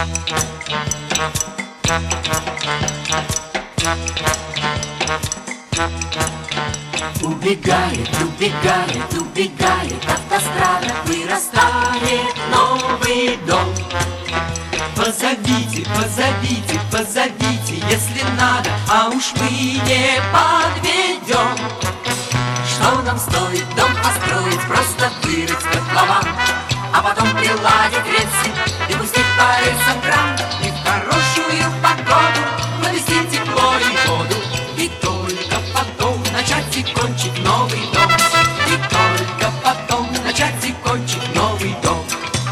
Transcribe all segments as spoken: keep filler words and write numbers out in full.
Убегает, убегает, убегает автострада, вырастает новый дом. Позовите, позовите, позовите, если надо, а уж мы не подведем. Что нам стоит дом построить, просто вырыть котлован, а потом приладить рельсы и пустить по рельсам кран, и в хорошую погоду навести тепло и воду, и только потом начать и кончить новый дом, и только потом начать и кончить новый дом.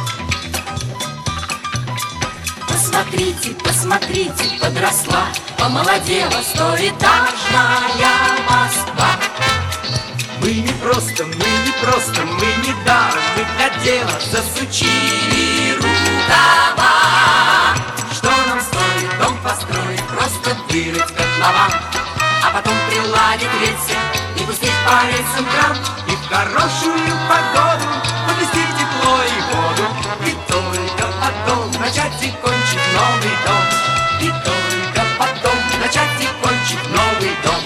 Посмотрите, посмотрите, подросла, помолодела стоэтажная Москва. Мы не просто, мы не просто, мы не даром, мы для дела засучили рукава. Что нам стоит дом построить, просто вырыть котлован, а потом приладить рельсы и пустить по рельсам кран, и в хорошую погоду подвести тепло и воду, и только потом начать и кончить новый дом, и только потом начать и кончить новый дом.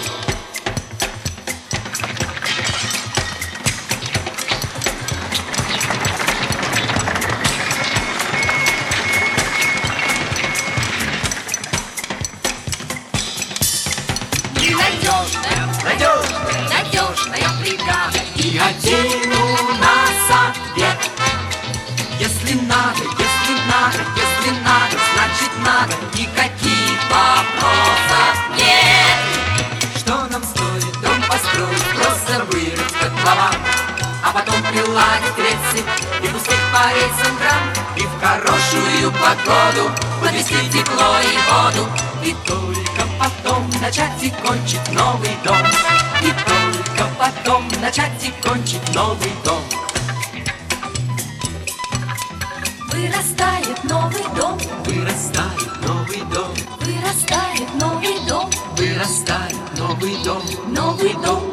Надежная, Надежная, надежная бригада. и один у нас ответ. Если надо, если надо, если надо, значит надо, никаких вопросов нет. Что нам стоит дом построить, просто вырыть котлован, а потом приладить рельсы и пустить по рельсам кран, и в хорошую погоду подвести тепло и воду, и только потом начать и кончить новый дом, и только потом начать и кончить новый дом. Вырастает новый дом, Вырастает новый дом, вырастает новый дом, вырастает новый дом, новый дом